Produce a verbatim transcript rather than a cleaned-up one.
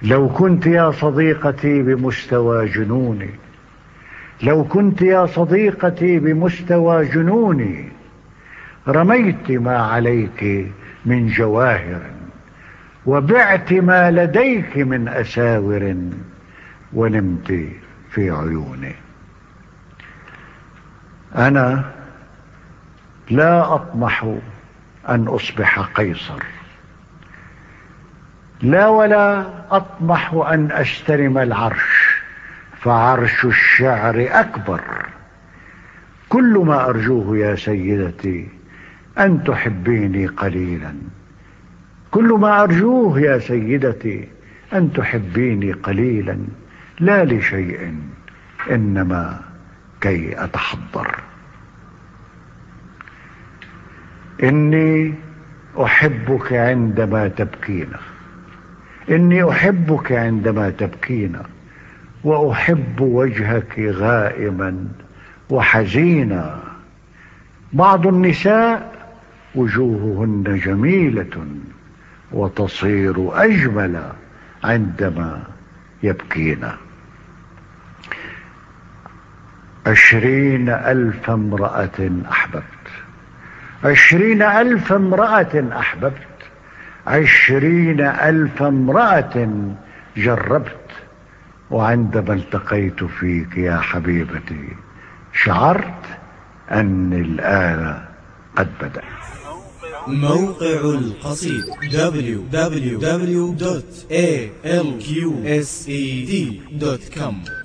لو كنت يا صديقتي بمستوى جنوني، لو كنت يا صديقتي بمستوى جنوني، رميت ما عليك من جواهر، وبعت ما لديك من أساور، ونمت في عيوني. أنا لا أطمح أن أصبح قيصر، لا ولا أطمح أن أستلم العرش، فعرش الشعر أكبر. كل ما أرجوه يا سيدتي أن تحبيني قليلا، كل ما أرجوه يا سيدتي أن تحبيني قليلا، لا لشيء إنما كي أتحضر. إني أحبك عندما تبكين، إني أحبك عندما تبكين، وأحب وجهك غائما وحزينا. بعض النساء وجوههن جميلة وتصير أجمل عندما يبكين. عشرين ألف امرأة أحببت، عشرين ألف امرأة أحببت، عشرين ألف امرأة جربت، وعندما التقيت فيك يا حبيبتي شعرت أني الآن قد بدأ. موقع القصيد دبليو دبليو دبليو دوت إيه إل كيو إس إي دي دوت كوم